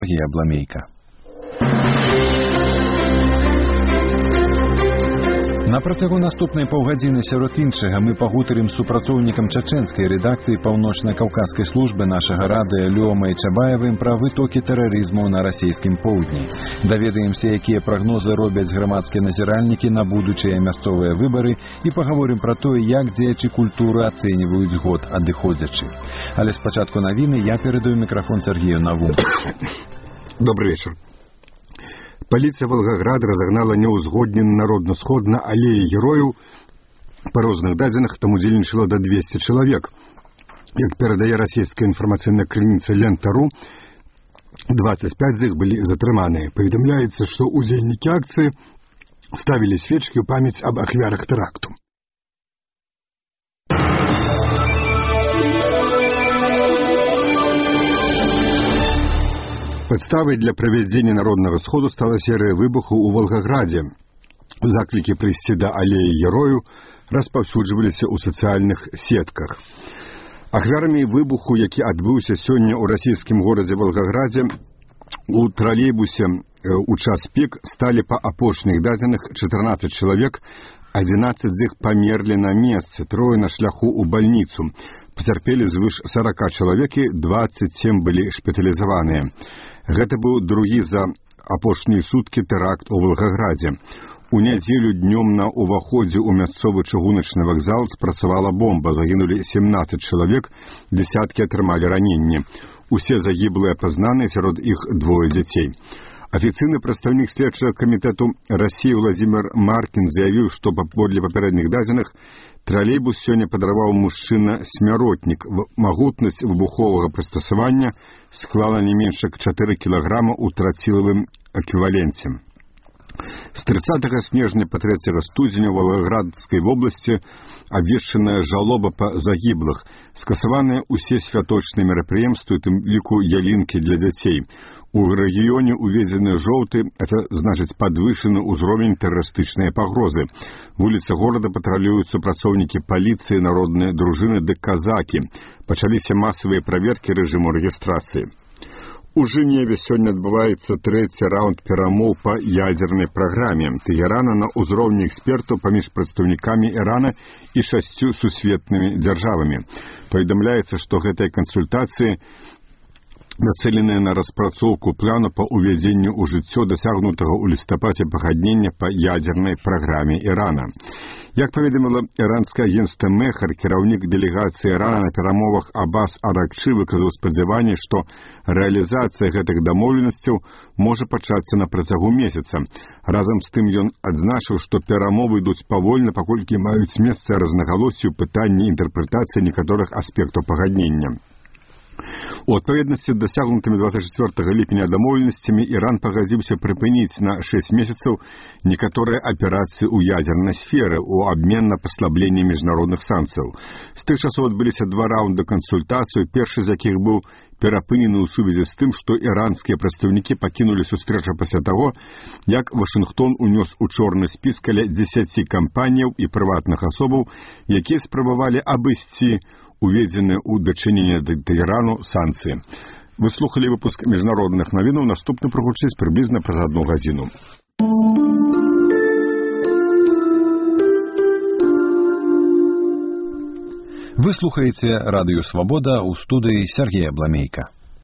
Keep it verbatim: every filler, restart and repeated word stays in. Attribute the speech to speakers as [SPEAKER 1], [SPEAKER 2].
[SPEAKER 1] Сергія Бламейка. На працягу наступнай паўгадзіны сярод іншага мы пагутарым з супрацоўнікам чачэнскай рэдакцыі паўночна-каўказскай службы нашага радыё Лёмай Чабаевым пра вытокі тэрарызму на расійскім поўдні. Даведаемся, якія прагнозы робяць грамадскія назіральнікі на будучыя мясцовыя выбары і пагаворым пра тое, як дзеячы культуры ацэньваюць год адыходзячы. Але спачатку навіны я перадаю мікрафон Сергею Навумовичу.
[SPEAKER 2] Добрый вечер. Полиция Волгограда разогнала неузгоднены народны сход на аллеі герояў. Па розных дадзеных там удзельнічала да двухсот чалавек. Як перадае расійская інфармацыйная крыніца Лента.ру, двадцать пять з іх былі затрыманыя. Паведамляецца, што удзельнікі акцыі ставілі свечкі ў памяць аб ахвярах тэракту. Подставой для проведения народного сходу стала серия выбухов у Волгограде. Заклики прийти до аллеи герою распаўсюджваліся ў сацыяльных сетках. Ахвярамі выбуху, які адбыўся сёння ў расійскім горадзе Волгограде, у тралейбусе у час пік сталі па апошніх дадзеных чатырнаццаць чалавек, адзінаццаць з іх памерлі на месцы, трое на шляху ў бальніцу. Пацярпелі звыш сорока чалавек і двадцать семь былі шпіталізаваныя. Гэта быў другі за апошнія суткі тэракт у Волгограде. У нядзелю днём на ўваходзе ў мясцовы чыгуначны вакзал спрацавала бомба, загінулі семнадцать чалавек, десяткі атрымалі раненні. Усе загіблыя пазнаныя, сярод іх двое дзяцей. Афіцыйны прадстаўнік следчага камітэту Расіі Владзімір Маркін заявіў, што паводле папярэдніх дадзеных тралейбус сёння падарваў мужчына-смяротнік. Магутнасць выбуховага прыстасавання склала не менш як чатыры кілаграма ў трацілавым эквіваленце. З тридцатого снежня па трэцяга студзеня ў Волгоградскай вобласці абвешчаная жалоба па загіблых. Скасаваныя ўсе святочныя мерапрыемствы, тым ліку ялінкі для дзяцей. У рэгіёне уведзены жоўты, это значыць падвышаны ўзровень тэрарыстычнай пагрозы. Вуліцы горада патрулююць супрацоўнікі паліцыі, народныя дружыны ды казакі. Пачаліся масавыя праверкі рэжыму рэгістрацыі. У Жэневе сёння адбываецца трэці раунд перамоў па ядзернай праграме Тэгерана на ўзроўні экспертаў паміж прадстаўнікамі Ірана і шасцю сусветнымі дзяржавамі. Паведамляецца, што гэтыя кансультацыі нацеленыя на распрацоўку плану па ўвядзенню ў жыццё дасягнутага ў лістападзе пагаднення па ядзернай праграме Ірана. Як паведаміла іранскае агенцтва Мехар, кіраўнік дэлегацыі Ірана на перамовах Аббас Аракчы выказаў спадзяванне, што рэалізацыя гэтых дамоўленасцяў можа пачацца на працягу месяца. Разам з тым ён адзначыў, што перамовы ідуць павольна, паколькі маюць месца рознагалоссі ў пытанні інтэрпрэтацыі некаторых аспектаў пагаднення. У адпаведнасці з дасягнутымі двадцать четвёртага ліпеня дамоўленасцямі Іран пагадзіўся прыпыніць на шэсць месяцаў некаторыя аперацыі ў ядзернай сферы ў абмен на паслабленне міжнародных санкцыяў. З тых часоў адбыліся два раунда кансультацыю, першы з якіх быў перапынены ў сувязі з тым, што іранскія прадстаўнікі пакінулі сустрэчу пасля таго, як Вашынгтон унёс у чорны спіс каля дзесяці кампаніяў і прыватных асобаў, якія спрабавалі абысці уведзены ў дачыненне да Тэгэрану санкцыі. Вы слухалі выпуск міжнародных навінаў, наступны прагучыць прыблізна праз адну гадзіну.
[SPEAKER 1] Вы слухаеце радыё Свабода ў студыі Сергея Бламейка.